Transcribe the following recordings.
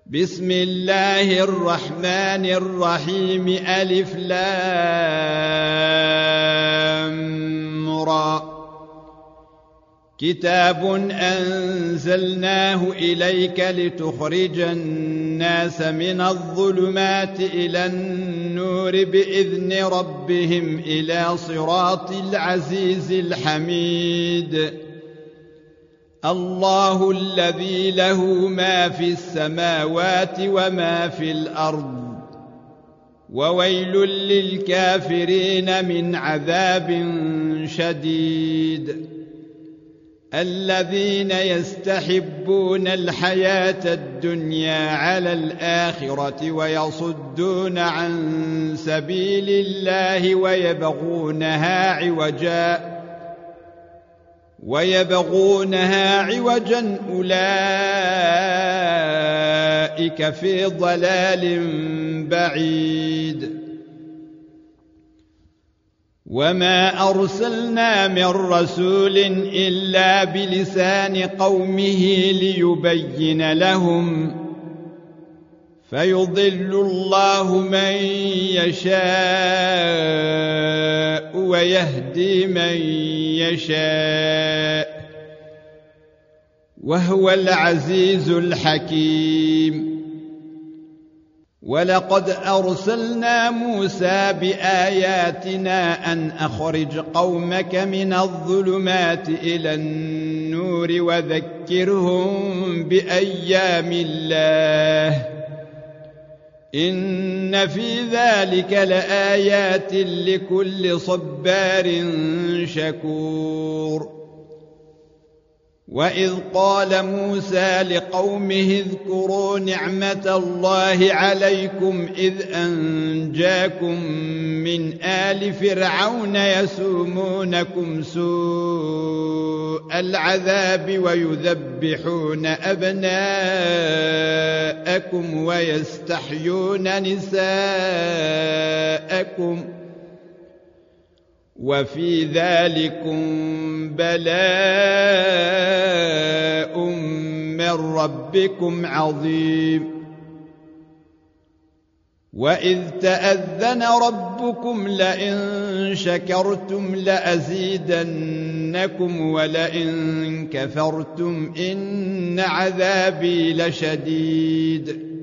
بسم الله الرحمن الرحيم ألف لام را كتاب أنزلناه إليك لتخرج الناس من الظلمات إلى النور بإذن ربهم إلى صراط العزيز الحميد الله الذي له ما في السماوات وما في الأرض وويل للكافرين من عذاب شديد الذين يستحبون الحياة الدنيا على الآخرة ويصدون عن سبيل الله ويبغونها عوجا أولئك في ضلال بعيد وما أرسلنا من رسول إلا بلسان قومه ليبين لهم فيضل الله من يشاء ويهدي من يشاء وهو العزيز الحكيم ولقد أرسلنا موسى بآياتنا أن أخرج قومك من الظلمات إلى النور وذكرهم بأيام الله إن في ذلك لآيات لكل صبار شكور وإذ قال موسى لقومه اذكروا نعمة الله عليكم إذ أنجاكم من آل فرعون يسومونكم سوء العذاب ويذبحون أبناءكم ويستحيون نساءكم وفي ذلكم بلاء من ربكم عظيم وإذ تأذن ربكم لئن شكرتم لأزيدنكم ولئن كفرتم إن عذابي لشديد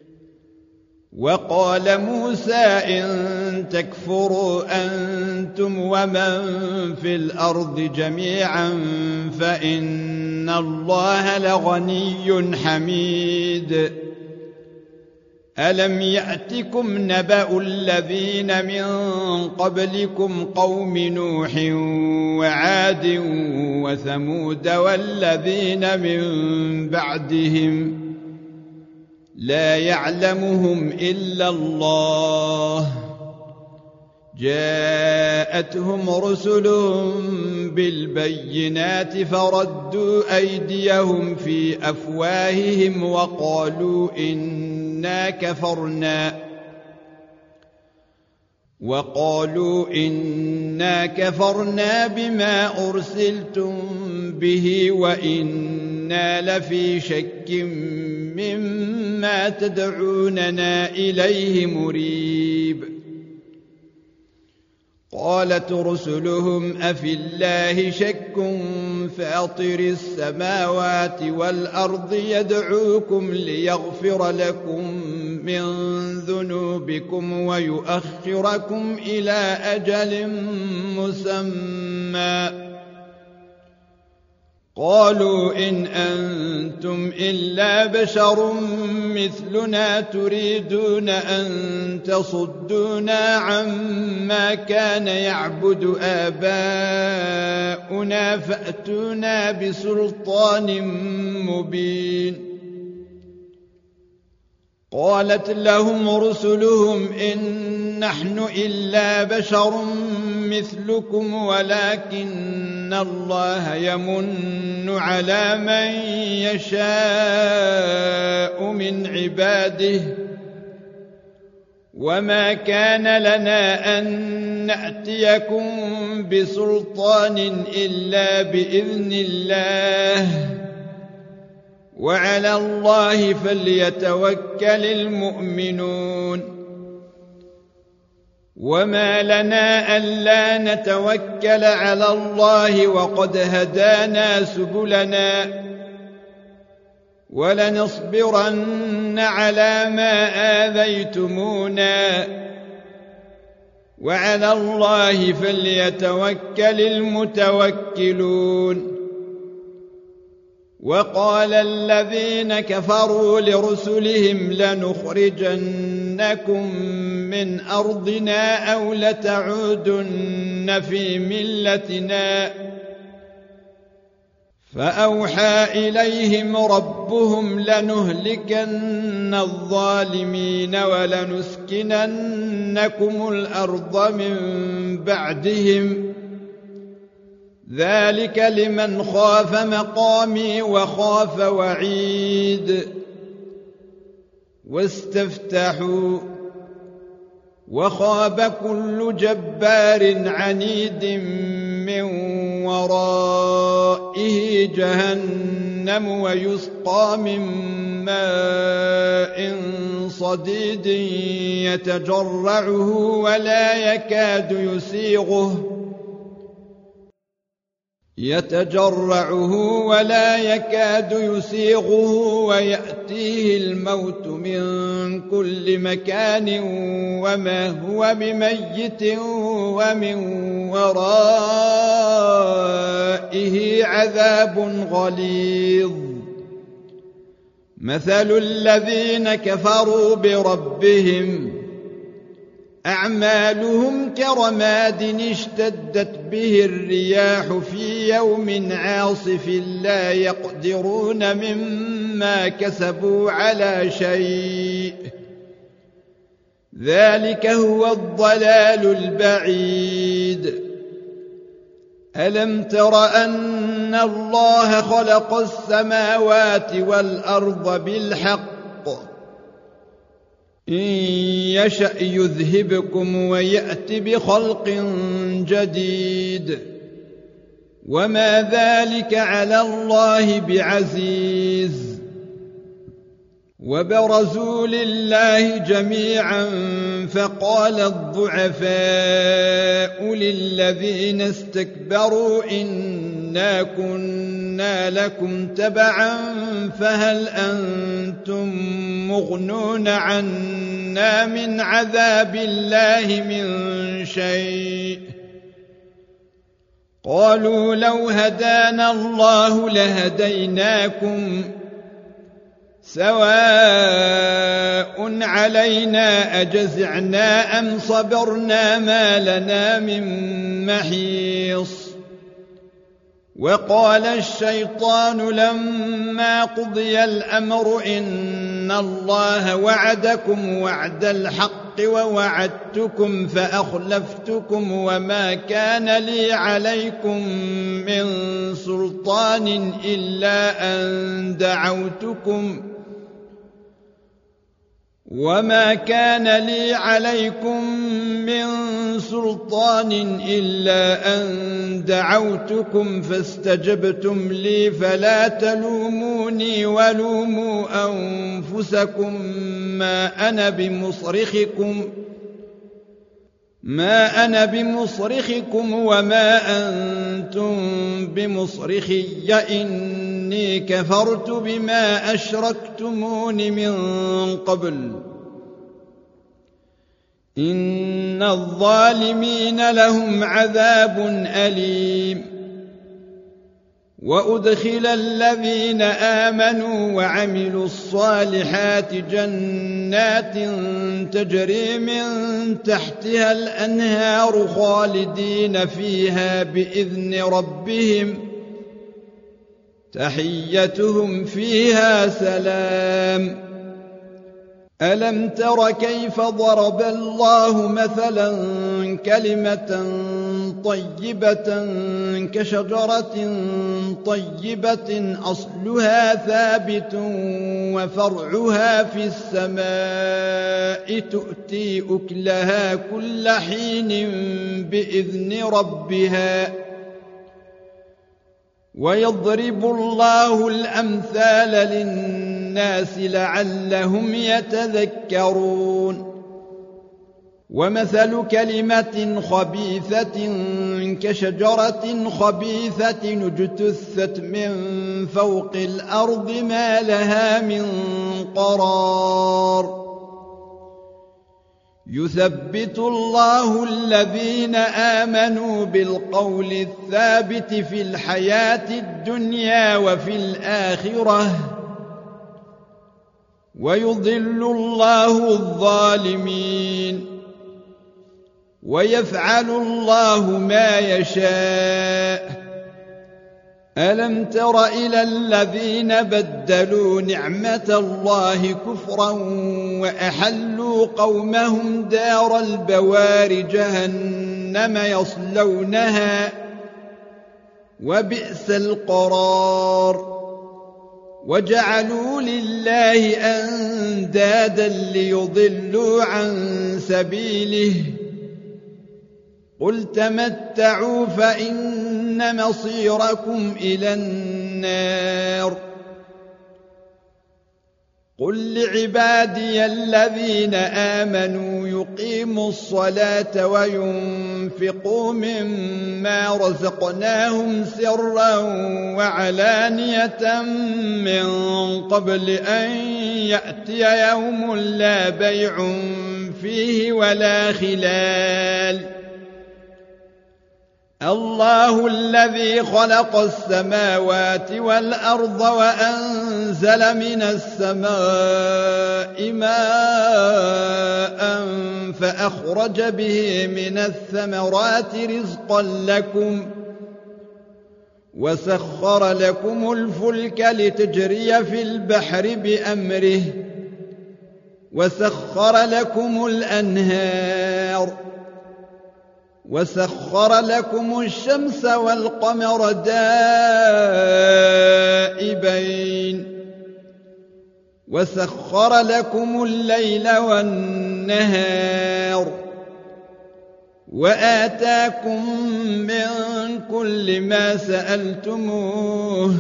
وقال موسى إن تكفروا أنتم ومن في الأرض جميعا فإن الله لغني حميد ألم يأتكم نبأ الذين من قبلكم قوم نوح وعاد وثمود والذين من بعدهم لا يعلمهم إلا الله جاءتهم رسلهم بالبينات فردوا أيديهم في أفواههم وقالوا إنا كفرنا بما أرسلتم به وإنا لفي شك مما تدعوننا إليه مريب قالت رسلهم أفي الله شك فاطر السماوات والأرض يدعوكم ليغفر لكم من ذنوبكم ويؤخركم إلى أجل مسمى قالوا إن أنتم إلا بشر مثلنا تريدون أن تصدونا عما كان يعبد آباؤنا فأتونا بسلطان مبين قالت لهم رسلهم إن نحن إلا بشر مثلكم ولكن الله يمن على من يشاء من عباده وما كان لنا أن نأتيكم بسلطان إلا بإذن الله وعلى الله فليتوكل المؤمنون وما لنا ألا نتوكل على الله وقد هدانا سبلنا ولنصبرن على ما آذيتمونا وعلى الله فليتوكل المتوكلون وقال الذين كفروا لرسلهم لنخرجنكم من أرضنا أو لتعودن في ملتنا فأوحى إليهم ربهم لنهلكن الظالمين ولنسكننكم الأرض من بعدهم ذلك لمن خاف مقامي وخاف وعيد واستفتحوا وخاب كل جبار عنيد من ورائه جهنم ويسقى من ماء صديد يتجرعه ولا يكاد يسيغه ويأتيه الموت من كل مكان وما هو بميت ومن ورائه عذاب غليظ مثل الذين كفروا بربهم أعمالهم كرماد اشتدت به الرياح في يوم عاصف لا يقدرون مما كسبوا على شيء ذلك هو الضلال البعيد ألم تر أن الله خلق السماوات والأرض بالحق إن يشأ يذهبكم ويأت بخلق جديد وما ذلك على الله بعزيز وبرزوا لله جميعا فقال الضعفاء للذين استكبروا إنا كنا لكم تبعا فهل أنتم مغنون عنا من عذاب الله من شيء قالوا لو هدانا الله لهديناكم سواء علينا أجزعنا أم صبرنا ما لنا من محيص وقال الشيطان لما قضي الأمر إن الله وعدكم وعد الحق ووعدتكم فأخلفتكم وما كان لي عليكم من سلطان إلا أن دعوتكم فاستجبتم لي فلا تلوموني ولوموا أنفسكم ما أنا بمصرخكم وما أنتم بمصرخي إني كفرت بما أشركتمون من قبل إن الظالمين لهم عذاب أليم وأدخل الذين آمنوا وعملوا الصالحات جنات تجري من تحتها الأنهار خالدين فيها بإذن ربهم تحيتهم فيها سلام ألم تر كيف ضرب الله مثلا كلمة طيبة كشجرة طيبة أصلها ثابت وفرعها في السماء تؤتي أكلها كل حين بإذن ربها ويضرب الله الأمثال للناس لعلهم يتذكرون ومثل كلمة خبيثة كشجرة خبيثة اجتثت من فوق الأرض ما لها من قرار يثبت الله الذين آمنوا بالقول الثابت في الحياة الدنيا وفي الآخرة ويضل الله الظالمين ويفعل الله ما يشاء ألم تر إلى الذين بدلوا نعمة الله كفرا وأحلوا قومهم دار البوار جهنم يصلونها وبئس القرار وجعلوا لله أندادا ليضلوا عن سبيله قل تمتعوا فإن مصيركم إلى النار قل لعبادي الذين آمنوا يقيموا الصلاة وينفقوا مما رزقناهم سرا وعلانية من قبل أن يأتي يوم لا بيع فيه ولا خلال الله الذي خلق السماوات والأرض وأنزل من السماء ماء فأخرج به من الثمرات رزقا لكم وسخر لكم الفلك لتجري في البحر بأمره وسخر لكم الأنهار وسخر لكم الشمس والقمر دائبين وسخر لكم الليل والنهار وآتاكم من كل ما سألتموه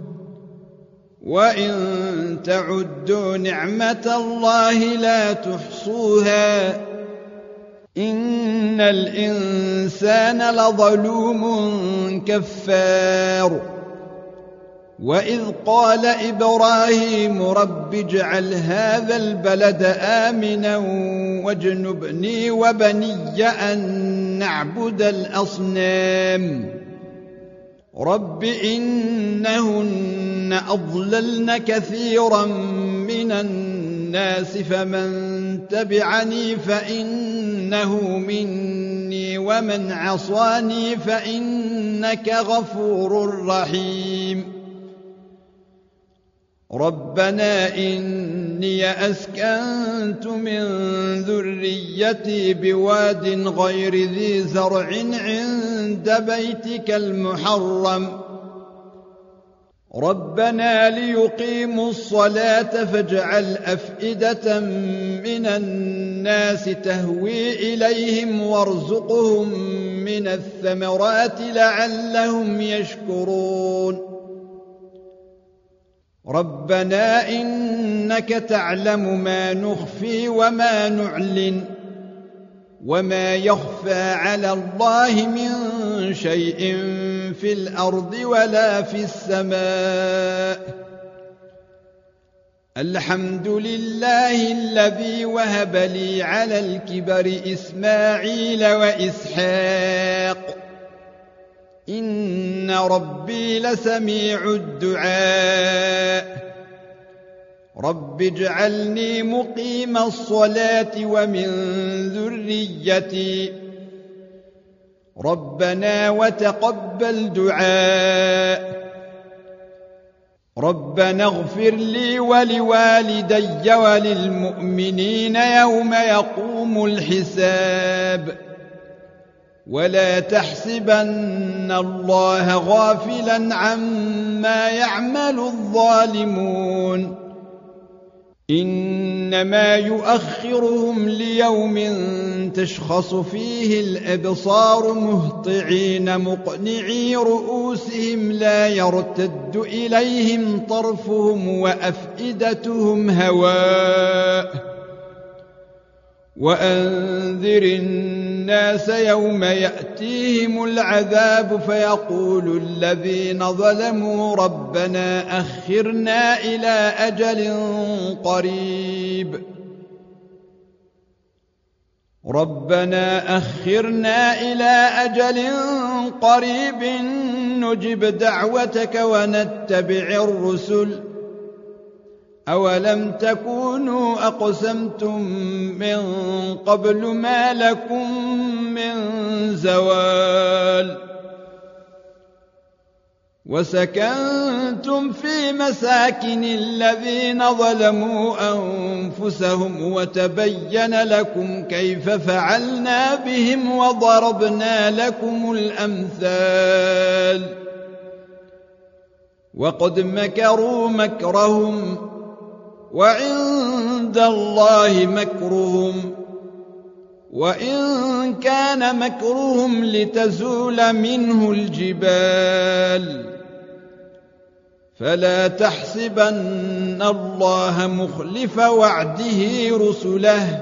وإن تعدوا نعمة الله لا تحصوها إن الإنسان لظلوم كفار وإذ قال إبراهيم رب اجعل هذا البلد آمنا واجنبني وبني أن نعبد الأصنام رب إنهن أضللن كثيرا من الناس فمن تبعني فإنه مني ومن عصاني فإنك غفور رحيم ربنا إني أسكنت من ذريتي بواد غير ذي زرع عند بيتك المحرم ربنا ليقيموا الصلاة فاجعل أفئدة من الناس تهوي إليهم وارزقهم من الثمرات لعلهم يشكرون ربنا إنك تعلم ما نخفي وما نعلن وما يخفى على الله من شيء في الأرض ولا في السماء الحمد لله الذي وهب لي على الكبر إسماعيل وإسحاق إن ربي لسميع الدعاء رب اجعلني مقيم الصلاة ومن ذريتي ربنا وتقبل دعاء ربنا اغفر لي ولوالدي وللمؤمنين يوم يقوم الحساب ولا تحسبن الله غافلا عما يعمل الظالمون إنما يؤخرهم ليوم تشخص فيه الأبصار مهطعين مقنعي رؤوسهم لا يرتد إليهم طرفهم وأفئدتهم هواء وأنذر الناس يوم يأتيهم العذاب فيقول الذين ظلموا ربنا أخرنا إلى أجل قريب نجب دعوتك ونتبع الرسل أولم تكونوا أقسمتم من قبل ما لكم من زوال وسكنتم في مساكن الذين ظلموا أنفسهم وتبين لكم كيف فعلنا بهم وضربنا لكم الأمثال وقد مكروا مكرهم وعند الله مكرهم وإن كان مكرهم لتزول منه الجبال فلا تحسبن الله مخلف وعده رسله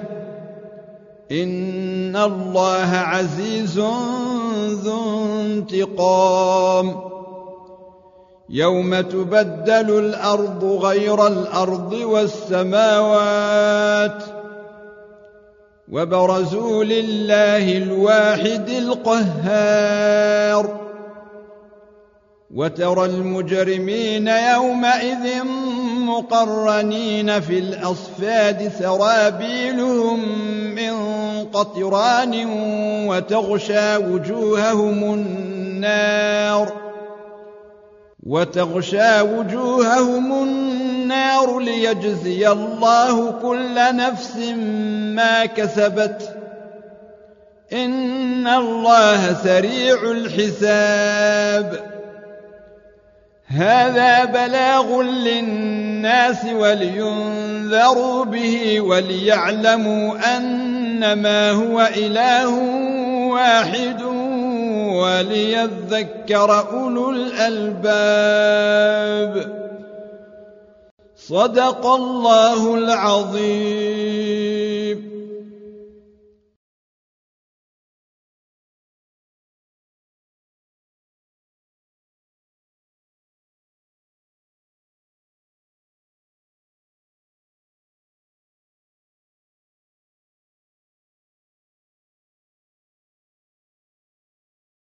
إن الله عزيز ذو انتقام يوم تبدل الأرض غير الأرض والسماوات وبرزوا لله الواحد القهار وترى المجرمين يومئذ مقرنين في الأصفاد سرابيلهم من قطران وتغشى وجوههم النار ليجزي الله كل نفس ما كسبت إن الله سريع الحساب هذا بلاغ للناس ولينذروا به وليعلموا أنما هو إله واحد وليذكر أولو الألباب صدق الله العظيم.